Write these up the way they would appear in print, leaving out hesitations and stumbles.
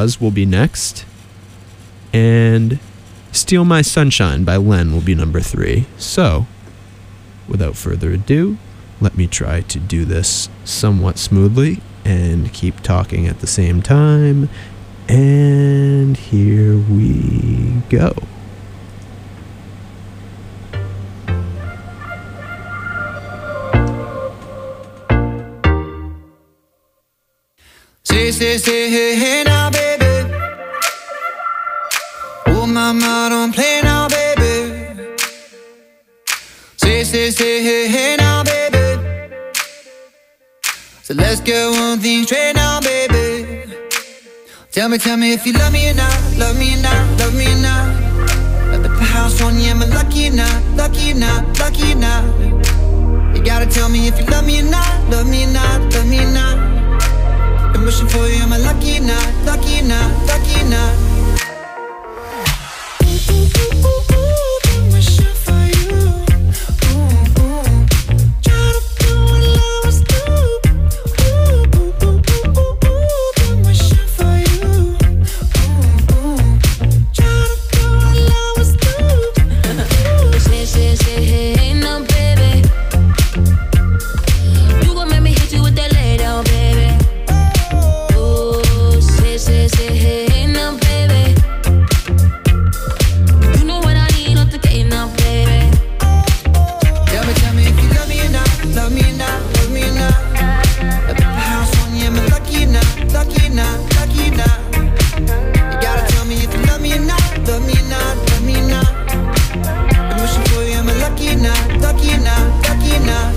Jaws will be next. And Steal My Sunshine by Len will be number 3. So, without further ado, let me try to do this somewhat smoothly and keep talking at the same time. And here we go. Say, hey now, baby. Oh, mama, don't play now, baby. Say, hey now, baby. So let's get one thing straight now, baby. Tell me if you love me or not, love me or not, love me or not. At the house on you, am I lucky or not, lucky or not, lucky or not? You gotta tell me if you love me or not, love me or not, love me or not. I'm wishing for you, am I lucky or not, lucky or not, lucky or not? I'm wishing for you. Try to do what lovers do. I'm wishing for you. Try to do what lovers do. Say, hey, no, baby. You gon' make me hit you with that lay down, baby. Say, hey, now, baby. You know what I need, not the game now, baby. Tell me if you love me or not, love me or not, love me or not. At the house on you, am I lucky or not, lucky or not, lucky or not? You gotta tell me if you love me or not, love me or not, love me or not. I'm wishing for you, am I lucky or not, lucky or not, lucky or not?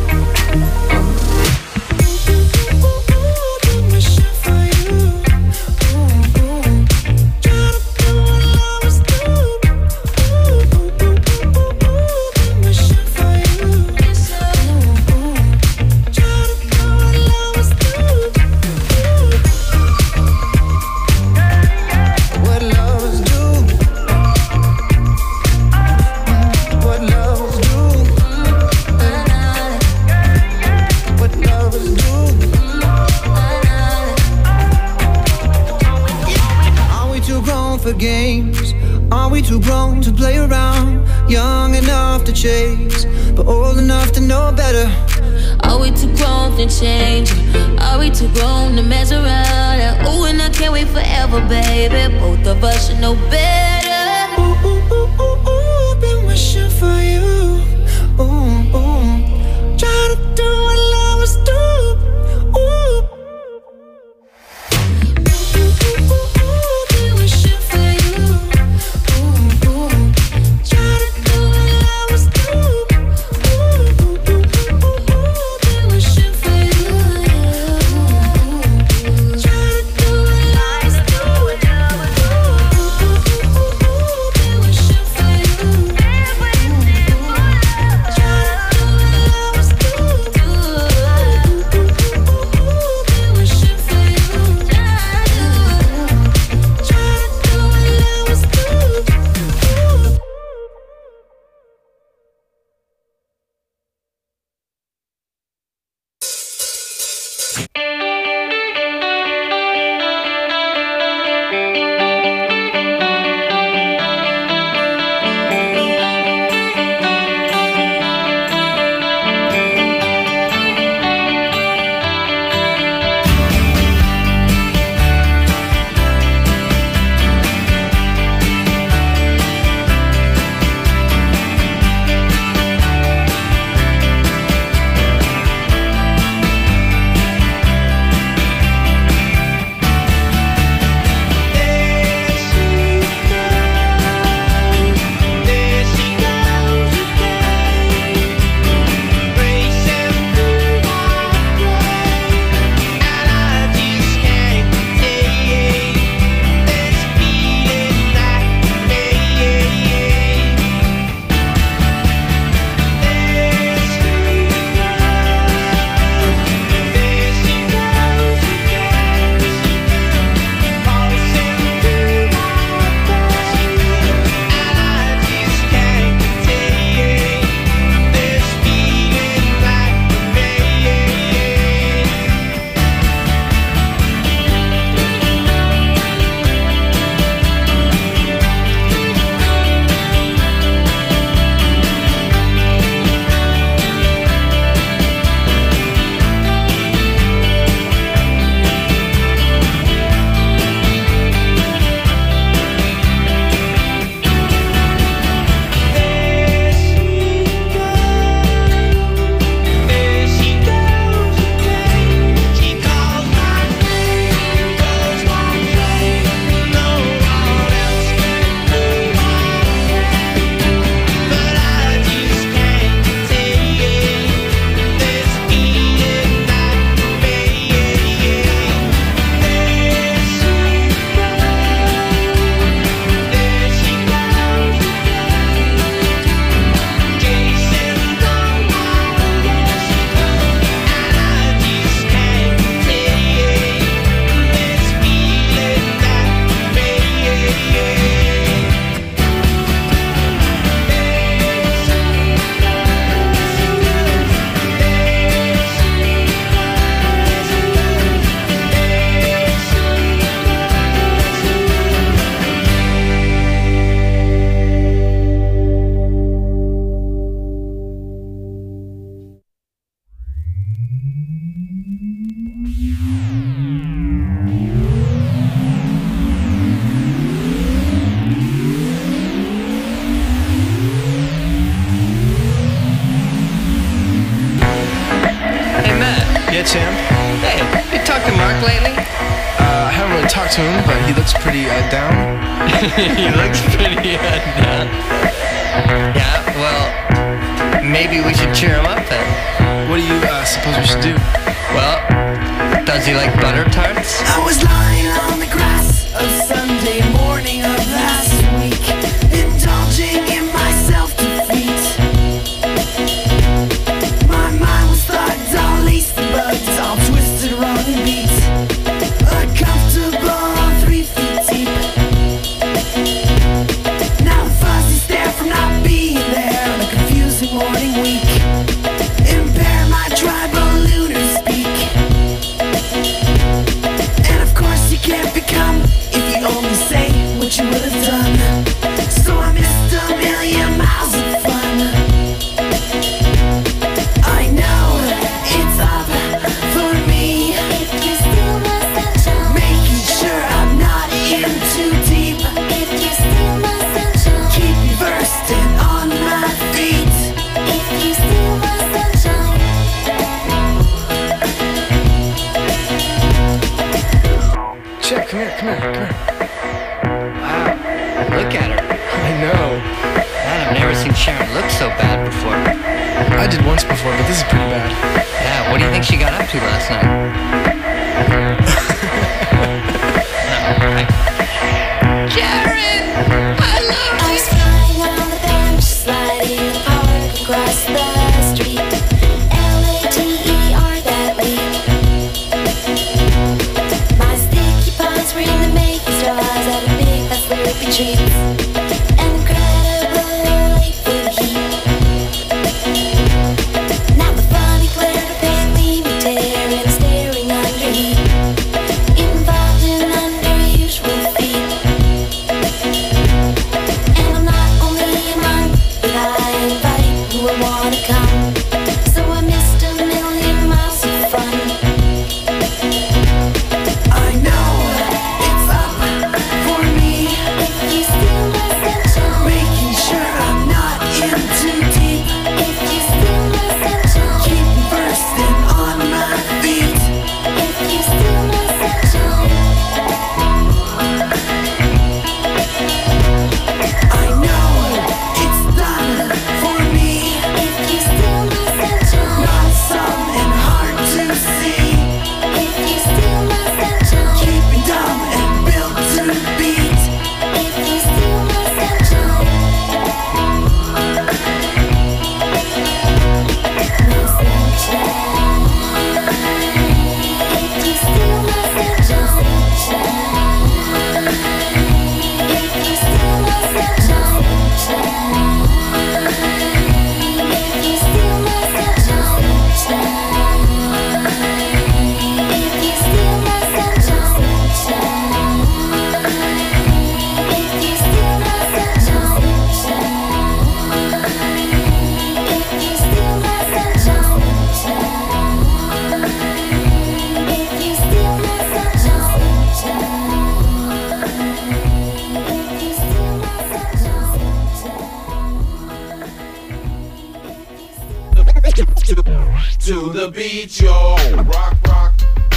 Games, are we too grown to play around? Young enough to chase, but old enough to know better. Are we too grown to change? Are we too grown to mess around? Ooh, and I can't wait forever, baby. Both of us should know better. Ooh, ooh, ooh, ooh, ooh, been wishing for you. Ooh, ooh, try to do what lovers do. Ooh. Wish lately? I haven't really talked to him, but he looks pretty down. He looks pretty down. Yeah, well, maybe we should cheer him up then. What do you suppose we should do? Well, does he like butter tarts? I was lying on the grass of Sunday morning of last week, indulging in my self-defeat. My mind was thugged, all laced and bugged, all twisted, wrong and beat. Uncomfortable, 3 feet deep. Now the fuzzy stare from not being there on a confusing morning week. Impair my tribal lunar speak. And of course you can't become if you only say what you would have done. So I missed a million miles of fun. I know it's up for me, If you steal my sunshine, making sure I'm not in too deep. if you steal my sunshine, Keep me versed and on my feet. if you steal my sunshine. Chip, come here. Wow, look at her. I know. Man, I've never seen Sharon look so bad before. I did once before, but this is pretty bad. Yeah, what do you think she got up to last night? Sharon! I love I was flying on the bench, sliding the park across the street. Later that week. My sticky paws were in the making straws at a big fat slurpy treats. An incredible late for the heat. Now the funny glare of pale gleaming tear and staring under heat. Involved in unusual feet. And I'm not only a monk, but I invite who I wanna come. So I missed a million miles of fun. I know it's up for me, If you steal my sunshine, making sure I'm not in too deep. if you steal my sunshine, Keep me versed and on my feet. if you steal my sunshine, I know it's done for me, if you steal my sunshine, not some and hard to see. if you steal my sunshine, Keep me dumb and built to beat. if you steal my sunshine. My sunshine, if you steal my sunshine, if you steal my sunshine, if you steal my sunshine, if you steal my sunshine, if you steal my To the beat, y'all. Rock, rock.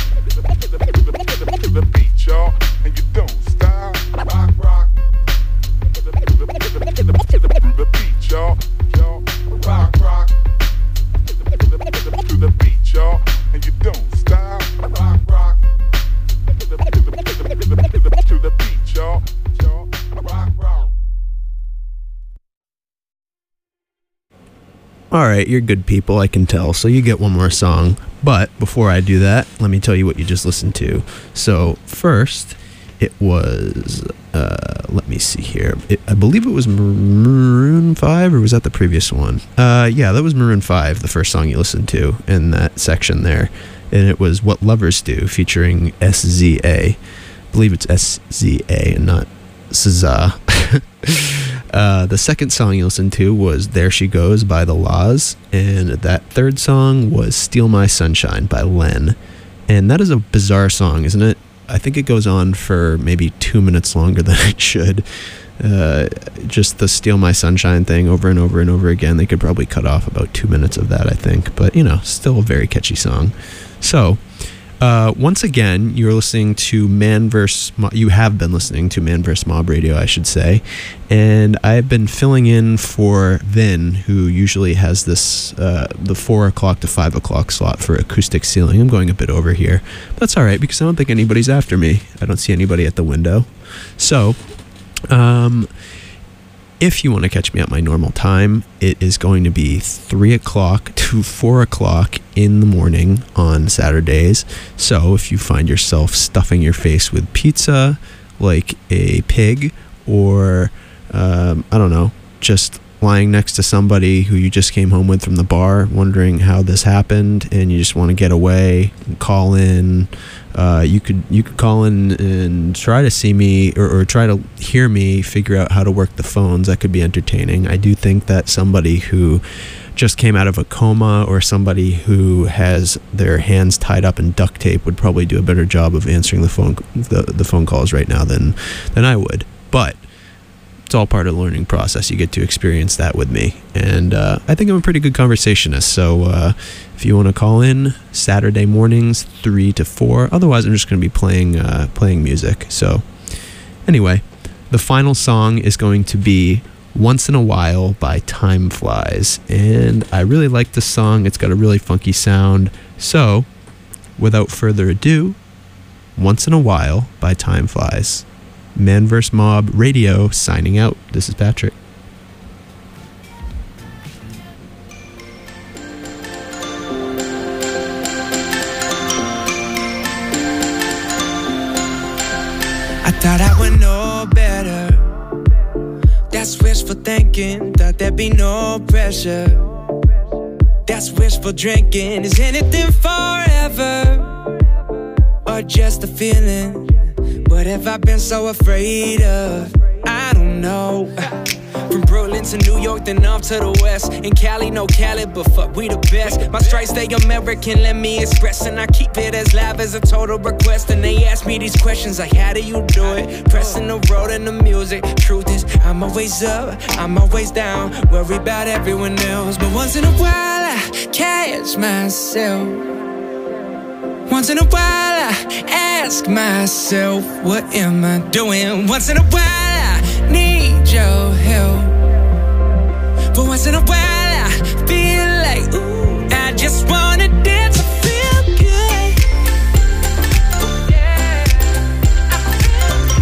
To the beat, y'all. And you don't stop. Rock, rock. To the beat, y'all. Rock, rock. To the beat, y'all. And you don't stop. Rock, rock. To the beat, y'all. Rock, rock. All right, you're good people, I can tell. So you get one more song. But before I do that, let me tell you what you just listened to. So first, it was, let me see here. I believe it was Maroon 5, or was that the previous one? Yeah, that was Maroon 5, the first song you listened to in that section there. And it was What Lovers Do, featuring SZA. I believe it's SZA and not SZA. The second song you listened to was There She Goes by The Laws, and that third song was Steal My Sunshine by Len. And that is a bizarre song, isn't it? I think it goes on for maybe 2 minutes longer than it should. Just the Steal My Sunshine thing over and over and over again. They could probably cut off about 2 minutes of that, I think. But, you know, still a very catchy song. So, Once again, you're listening to you have been listening to Man vs. Mob Radio, I should say, and I've been filling in for Vin, who usually has this the 4 o'clock to 5 o'clock slot for Acoustic Ceiling. I'm going a bit over here, but that's all right because I don't think anybody's after me. I don't see anybody at the window. So, if you want to catch me at my normal time, it is going to be 3 o'clock to 4 o'clock in the morning on Saturdays. So if you find yourself stuffing your face with pizza like a pig, or, I don't know, just lying next to somebody who you just came home with from the bar, wondering how this happened, and you just want to get away, call in. You could call in and try to see me or try to hear me figure out how to work the phones. That could be entertaining. I do think that somebody who just came out of a coma or somebody who has their hands tied up in duct tape would probably do a better job of answering the phone calls right now than I would. But it's all part of the learning process. You get to experience that with me, and I think I'm a pretty good conversationist. So if you want to call in, Saturday mornings 3 to 4. Otherwise, I'm just going to be playing music. So anyway, the final song is going to be Once in a While by Time Flies, and I really like this song. It's got a really funky sound. So without further ado, Once in a While by Time Flies. Man vs. Mob Radio signing out. This is Patrick. I thought I would know better. That's wishful thinking. Thought there'd be no pressure. That's wishful drinking. Is anything forever, or just a feeling? What have I been so afraid of? I don't know. From Brooklyn to New York, then off to the west. In Cali, no Cali, but fuck, we the best. My stripes stay American, let me express. And I keep it as live as a total request. And they ask me these questions like, how do you do it? Pressing the road and the music. Truth is, I'm always up, I'm always down. Worry about everyone else. But once in a while, I catch myself. Once in a while, I ask myself, what am I doing? Once in a while, I need your help. But once in a while, I feel like, ooh, I just wanna dance and feel good. Yeah, I feel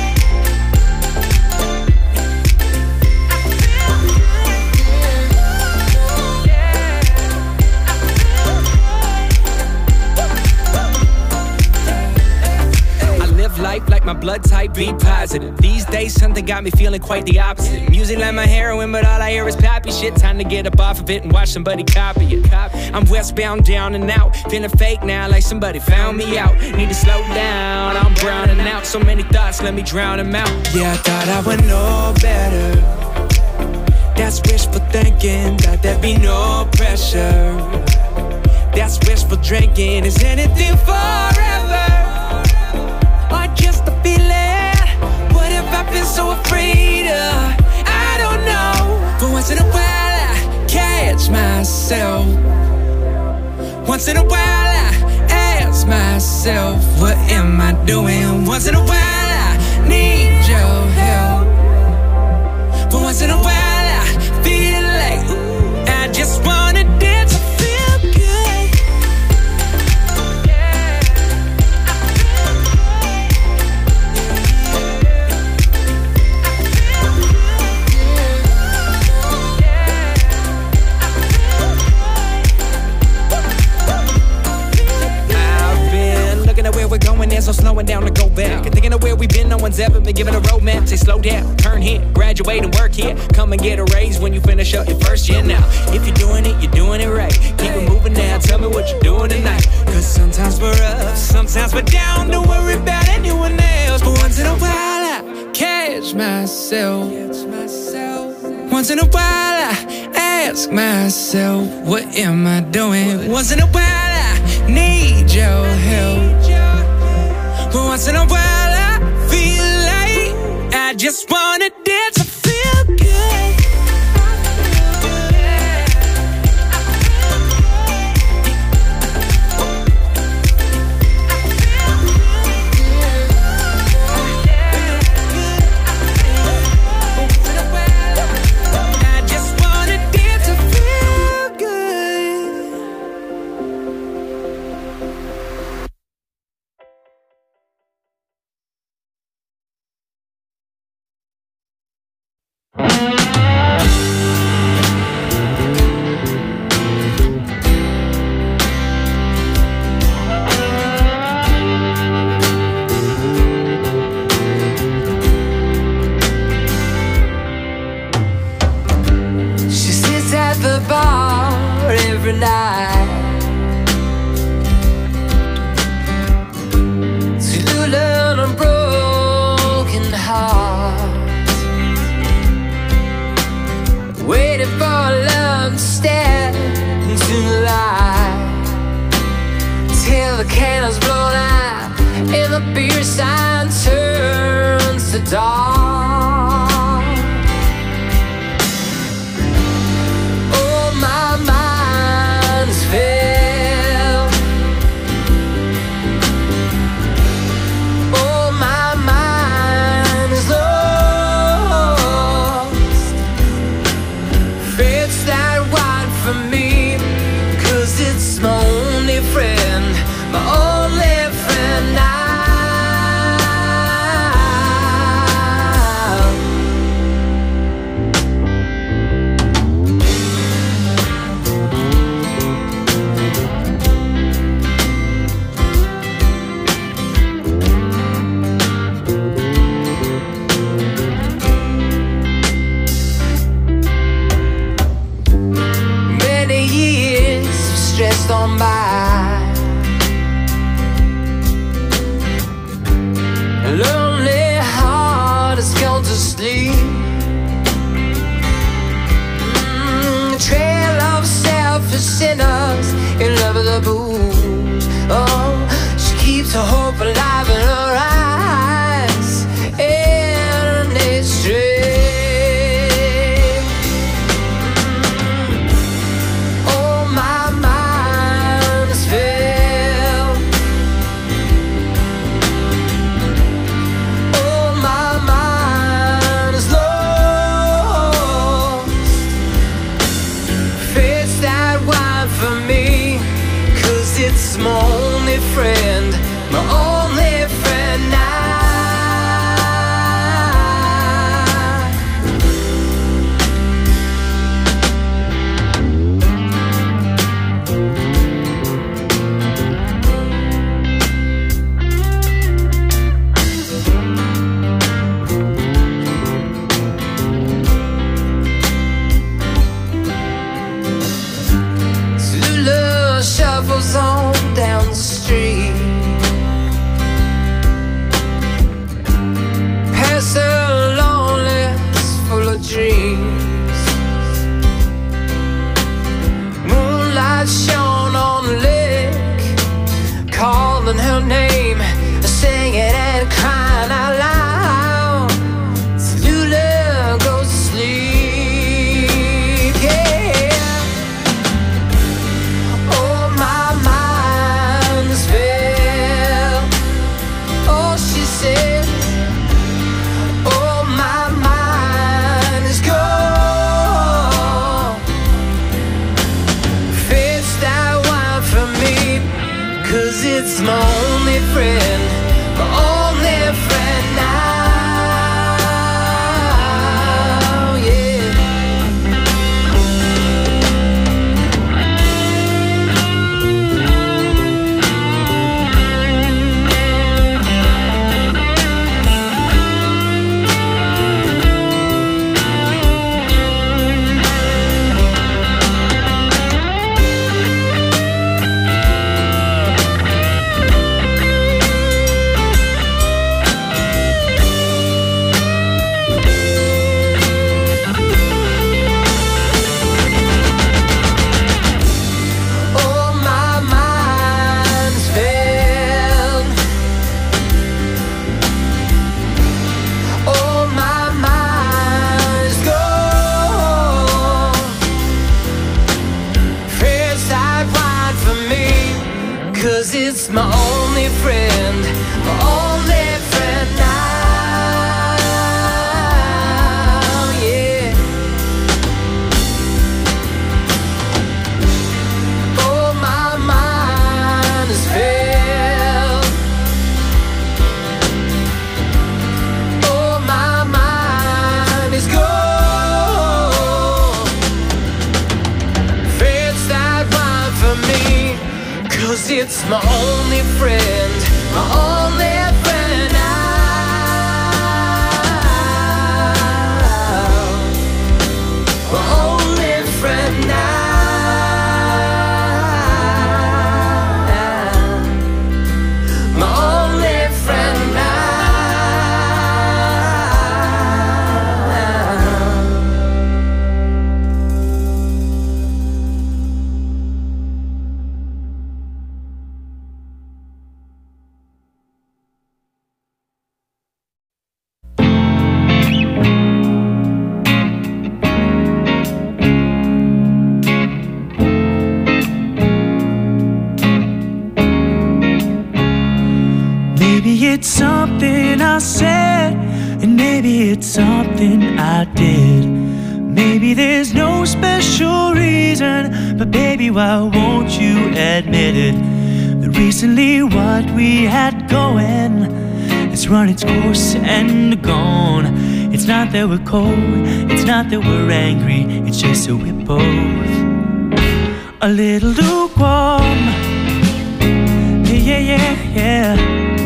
life like my blood type B positive. These days something got me feeling quite the opposite. Music like my heroin, but all I hear is poppy shit. Time to get up off of it and watch somebody copy it. I'm westbound, down and out, feeling fake now like somebody found me out. Need to slow down, I'm browning out. So many thoughts, let me drown them out. Yeah, I thought I would know better. That's wishful thinking, thought there'd be no pressure. That's wishful drinking, is anything forever, or just a feeling? What have I been so afraid of? I don't know. But once in a while I catch myself. Once in a while I ask myself, what am I doing? Once in a while I need your help. But once in a while I feel like, ooh, I just wanna dance and feel good. Where we're going, there's no slowing down to go back. And thinking of where we've been, no one's ever been given a roadmap. Say slow down, turn here, graduate and work here. Come and get a raise when you finish up your first year now. If you're doing it right. Keep it moving now, tell me what you're doing tonight. Cause sometimes we're up, sometimes we're down. Don't worry about anyone else. But once in a while I catch myself. Once in a while I ask myself, what am I doing? Once in a while I need your help. But once in a while I feel like I just wanna dance and feel good. She sits at the bar every night to learn a broken heart, waiting for love to step into the light till the candles blown out and the beer sign turns to dark. Oh, my mind's filled. Oh, my mind is lost. Fate's that wide for me, 'cause it's my only friend, my only friend now. Many years stressed on by, a lonely heart has gone to sleep. A trail of selfish sinners in love with the booze. Oh, she keeps her hope alive in her eyes, and it's straight. Oh, my mind is filled. Oh, my mind is lost. Fate's that wide for me, 'cause it's my only friend, my only friend now. Zulu shuffles on down the street, past her loneliness full of dreams. Moonlight shone on the lake, calling her name, singing and crying out loud. Zulu goes to sleep, yeah. Oh, my mind is filled. Oh, she says. Oh, my mind is gone. Fate's that wide for me, 'cause it's my only friend, my only friend now, yeah. Oh, my mind's filled. Oh, my mind's gone. Fate's that wide for me, 'cause it's my only friend, my only friend now, yeah. Oh, my mind is filled. Oh, my mind is gone. it's my only friend, my only friend now, my only friend now, my only friend now. Maybe it's something I said, and maybe it's something I did. Maybe there's no special reason, but baby, why won't you admit it? That recently what we had going has run its course and gone. It's not that we're cold, it's not that we're angry, it's just that we're both a little lukewarm. Yeah, yeah, yeah.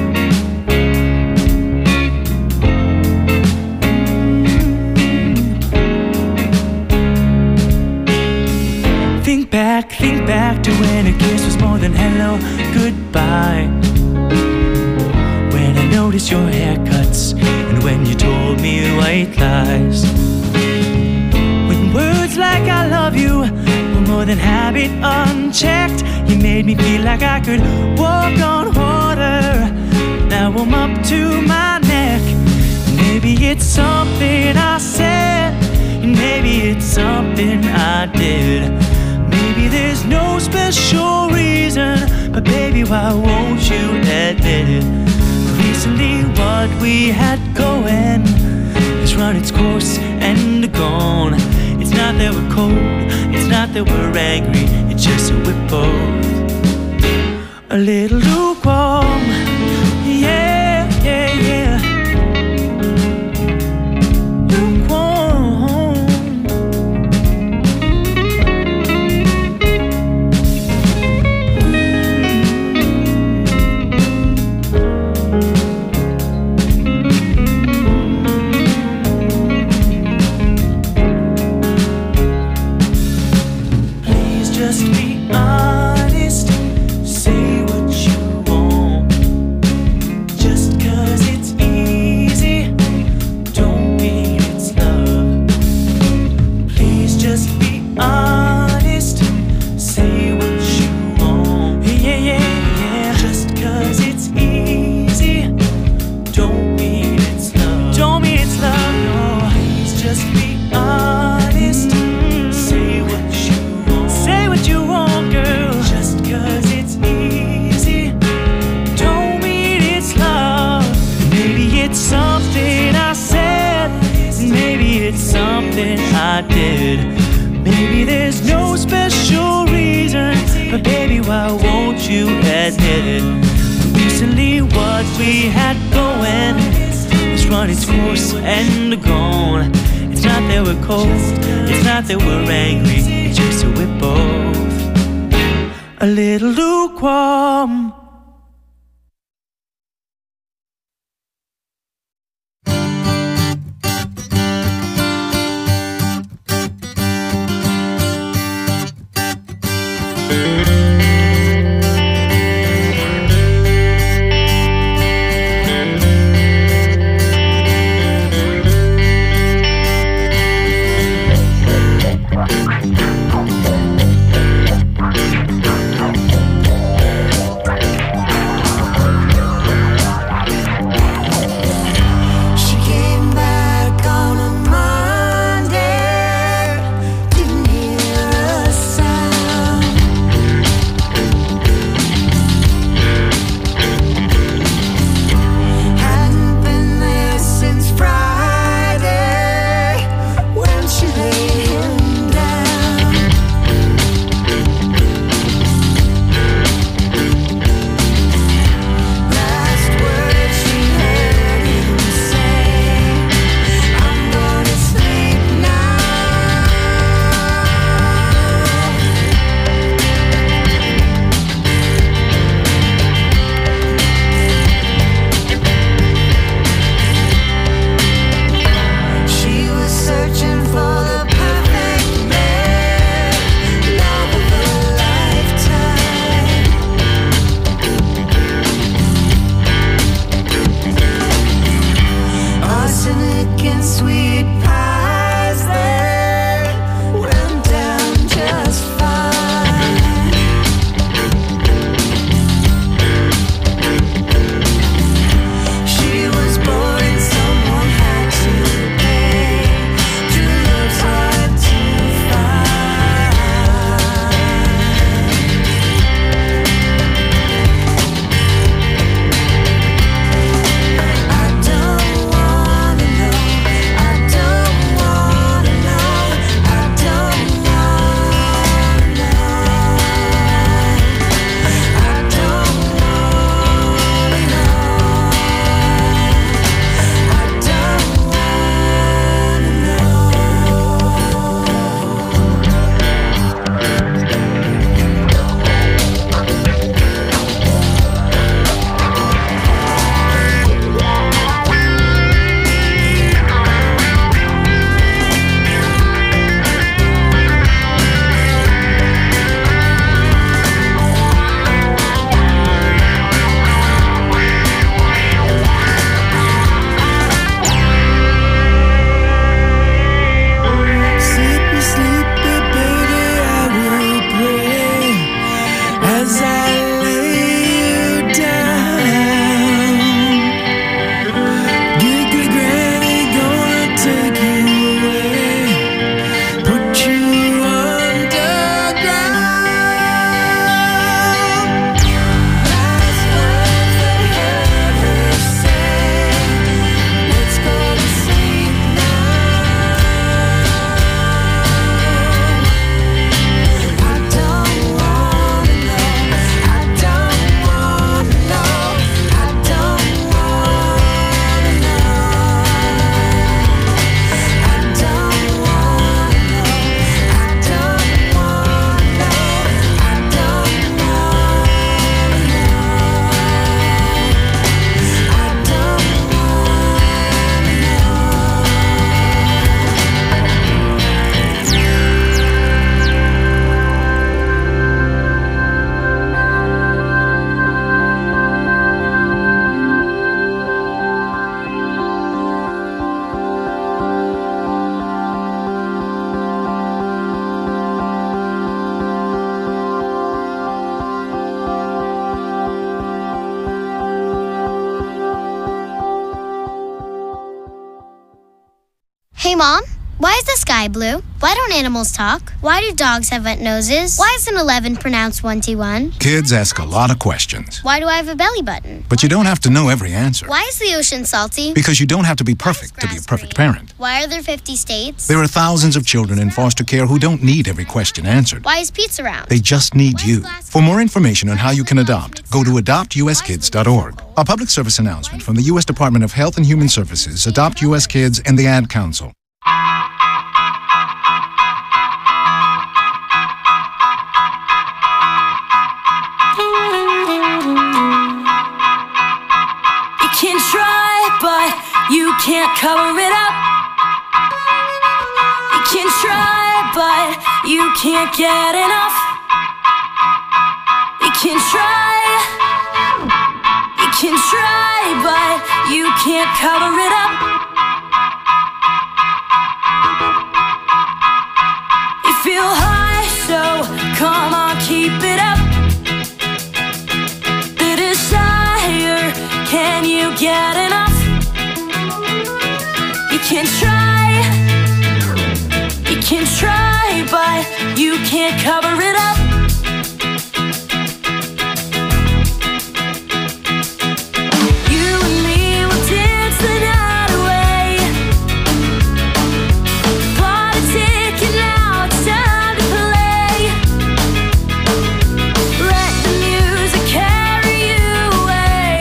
Think back to when a kiss was more than hello, goodbye. When I noticed your haircuts, and when you told me white lies. When words like I love you were more than habit unchecked, you made me feel like I could walk on water. Now I'm up to my neck. Maybe it's something I said, and maybe it's something I did. Maybe there's no special reason, but baby, why won't you admit it? Recently what we had going has run its course and gone. It's not that we're cold, it's not that we're angry, it's just that we're both a little lukewarm. Yeah, yeah, yeah. I did. Maybe there's no special reason, but baby, why won't you admit it? Recently what we had going has run its course and gone. It's not that we're cold, it's not that we're angry, it's just that we're both a little lukewarm. Hey, Mom, why is the sky blue? Why don't animals talk? Why do dogs have wet noses? Why is an 11 pronounced 21? Kids ask a lot of questions. Why do I have a belly button? But you don't have to know every answer. Why is the ocean salty? Because you don't have to be perfect to be a perfect parent. Why are there 50 states? There are thousands of children in foster care who don't need every question answered. Why is pizza round? They just need you. For more information on how you can adopt, go to adoptuskids.org. A public service announcement from the U.S. Department of Health and Human Services, Adopt U.S. Kids, and the Ad Council. You can try, but you can't cover it up. You can try, but you can't get enough. You can try, but you can't cover it up. You feel high, so come on, keep it up. The desire, can you get enough? You can try, but you can't cover it up. You and me will dance the night away. Bought a ticket now, it's time to play. Let the music carry you away.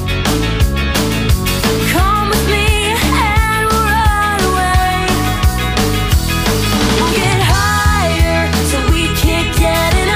Come with me and we'll run away. We'll get higher so we can't get enough.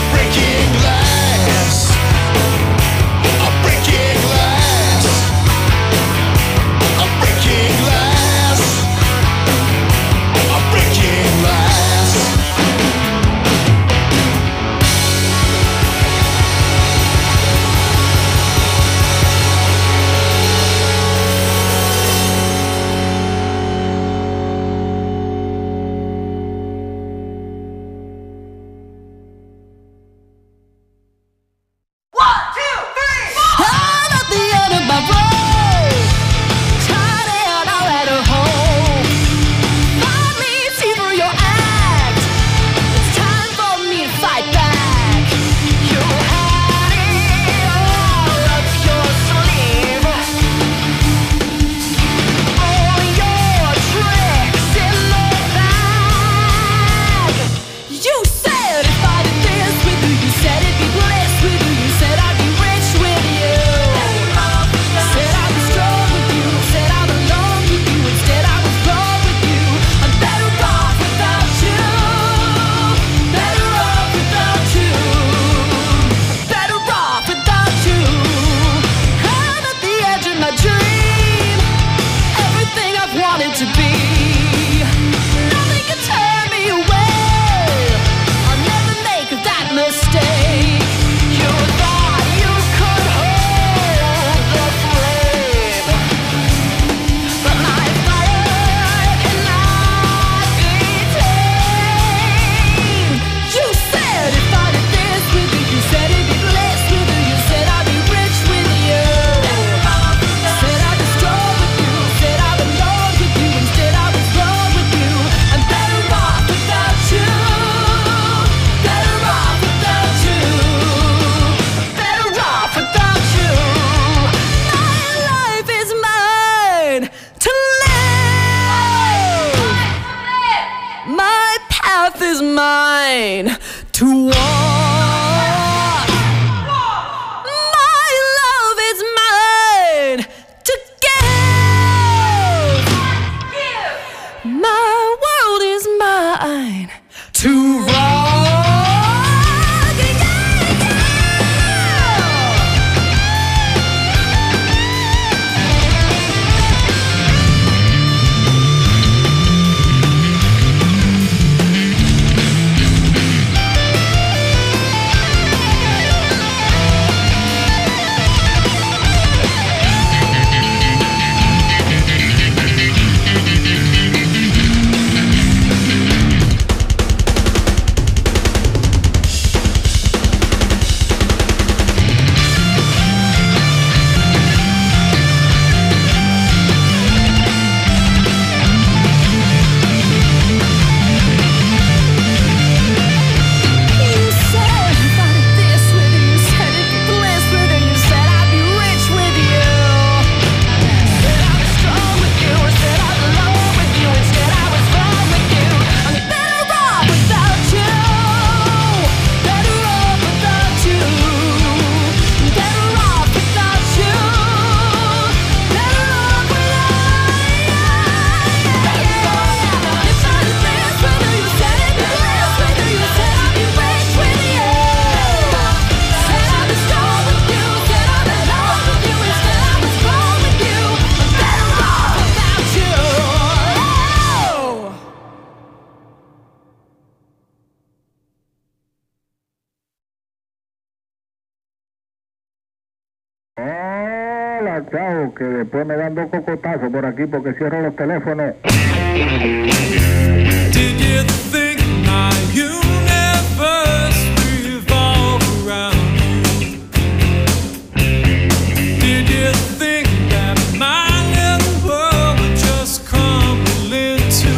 mine to walk. My love is mine to give. My world is mine to rock. Hola, chao, que después me dan dos cocotazos por aquí porque cierro los teléfonos. Did you think my universe revolved around you? Did you think that my little world would just crumble into?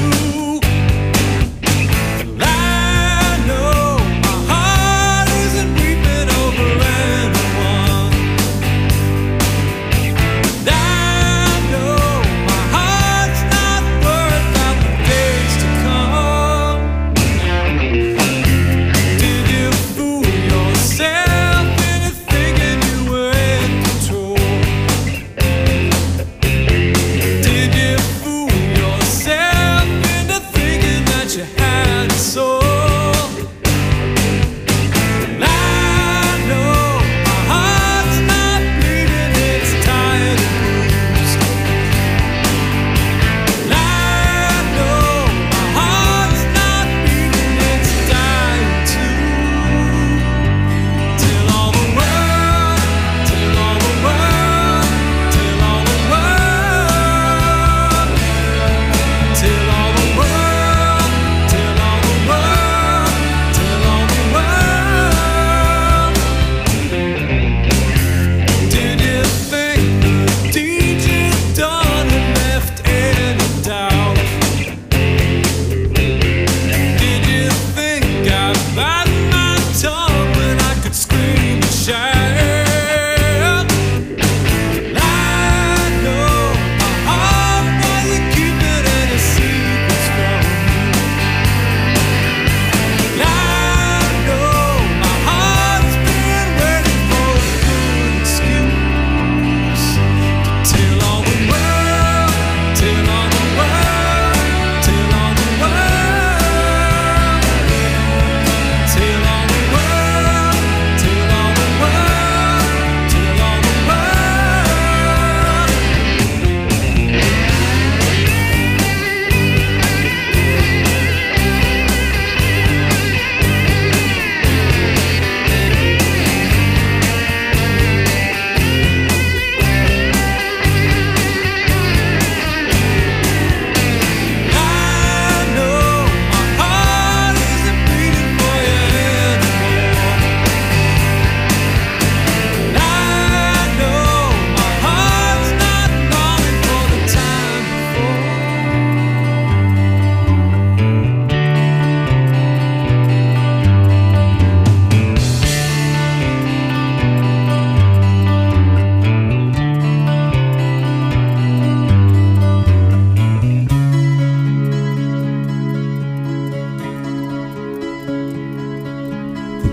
Well, I know my heart isn't weeping over anyone. I know my heart's not worth out the days to come.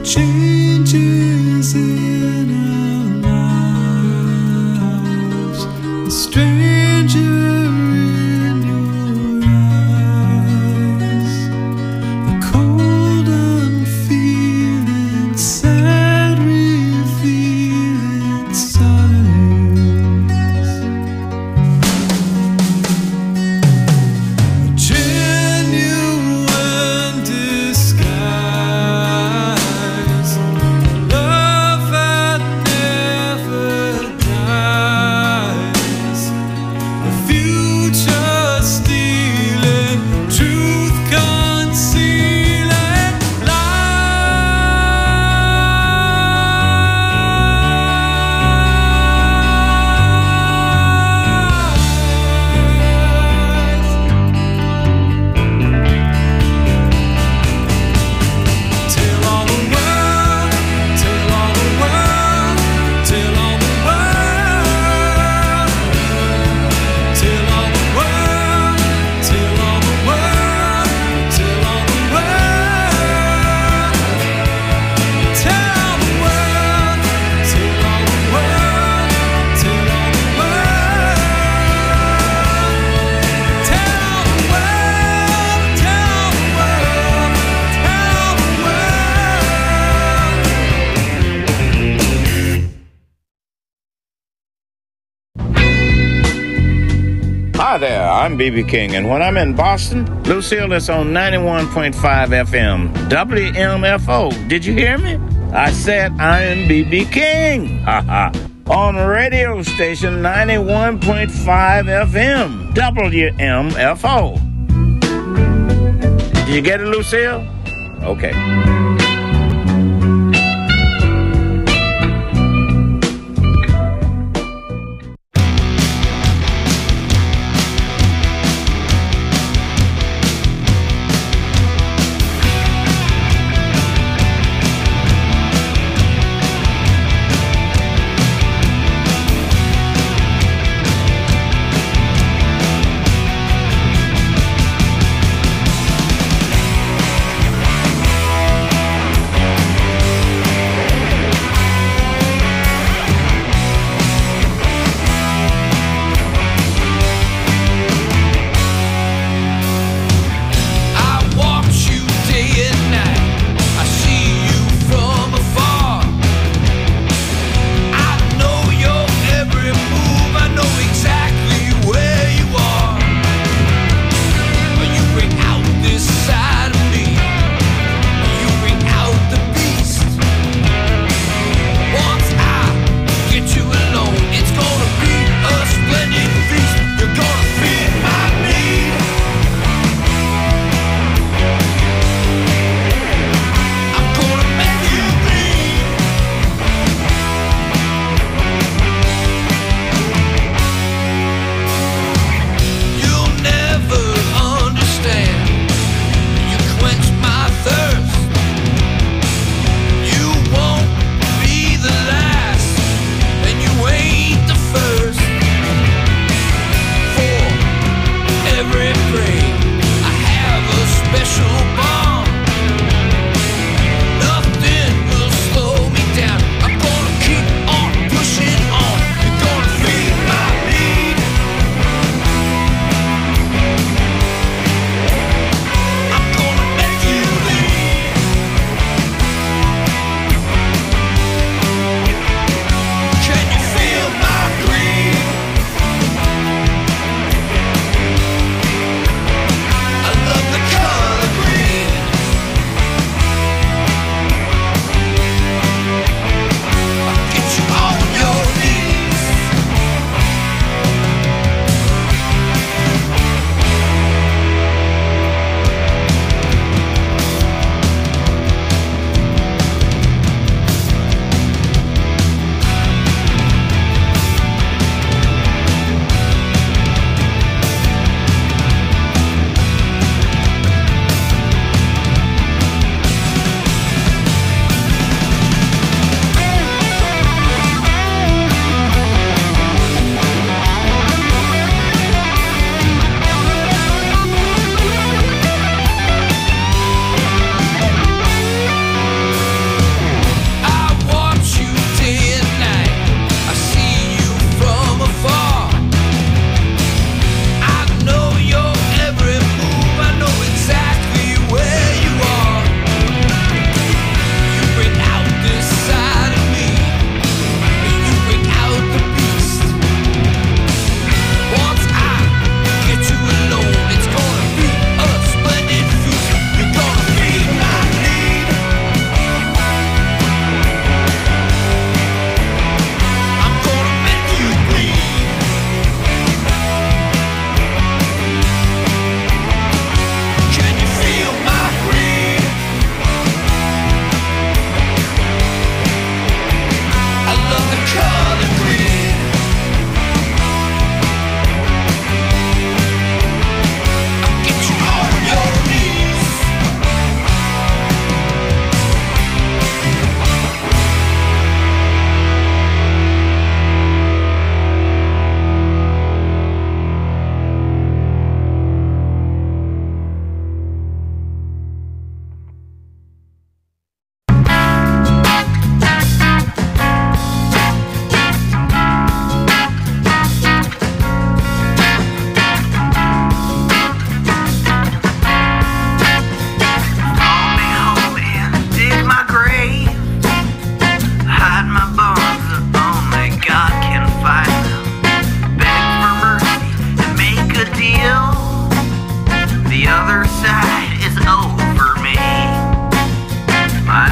changes in our lives. A stranger in your eyes, the cold unfeeling, sad revealing signs. A genuine disguise, love that never dies, the future stealing, truth concealing Tell all the world, tell all the world, tell all the world, tell all the world, tell all the world, tell all the world, tell all the world, tell all the world, tell all the world, tell all the world, tell all the world, tell all the Hi there, I'm B.B. King, and when I'm in Boston, Lucille is on 91.5 FM, WMFO. Did you hear me? I said I am B.B. King. On radio station 91.5 FM, WMFO. Did you get it, Lucille? Okay.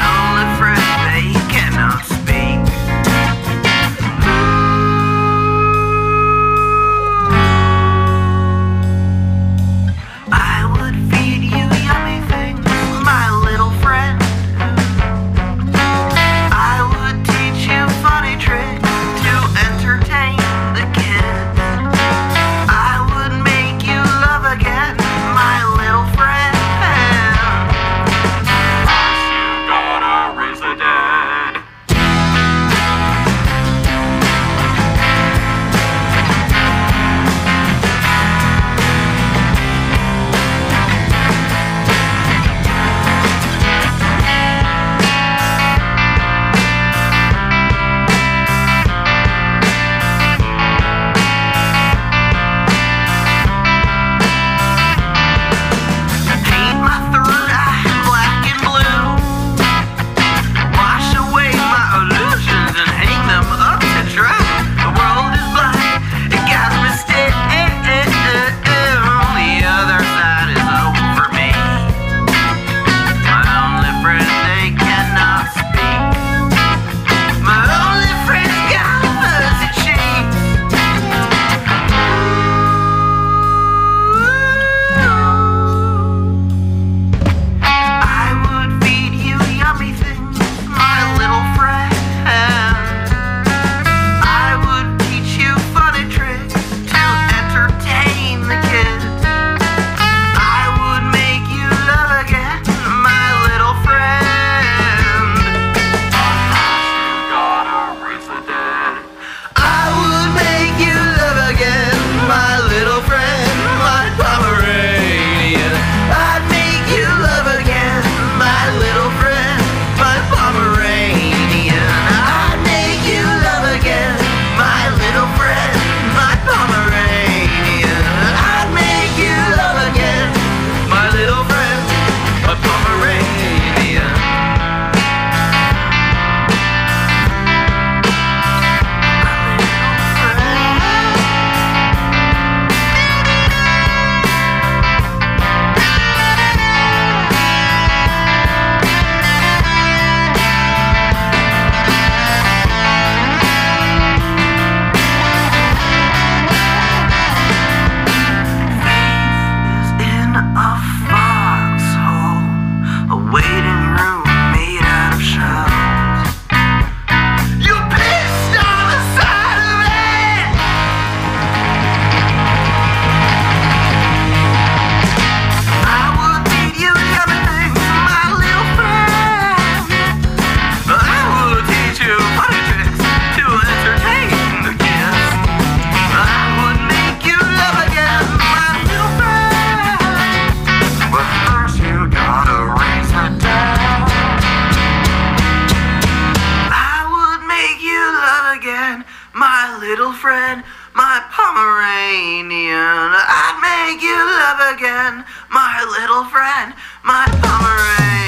only friend, they cannot speak. I would feed you yummy things, my little friend. I would teach you funny tricks to entertain the kids. I would make you love again, my little friend. You gotta raise the dead. Paint my third eye black and blue. Wash away my illusions and hang them up to dry. The world is blind, it got me still. The other side is over me. My only friend, they cannot speak. My only friend's got fuzzy cheeks. I would feed you yummy things, my little friend. I would teach you funny tricks to entertain the kids. I would make you love again, my little friend. You gotta raise the dead. I would make you love again, my little friend, my Pomeranian. I'd make you love again, my little friend, my Pomeranian. I'd make you love again, my little friend, my Pomeranian. I'd make you love again, my little friend, my Pomeranian. In a foxhole, a waiting room made out of shells. You pissed on the side of it. I would feed you yummy things, my little friend. I would teach you funny tricks to entertain the kids. I would make you love again, my little friend. But first you gotta raise the dead. I would make you love again, my little friend, my Pomeranian. I'd make you love again, my little friend, my Pomeranian.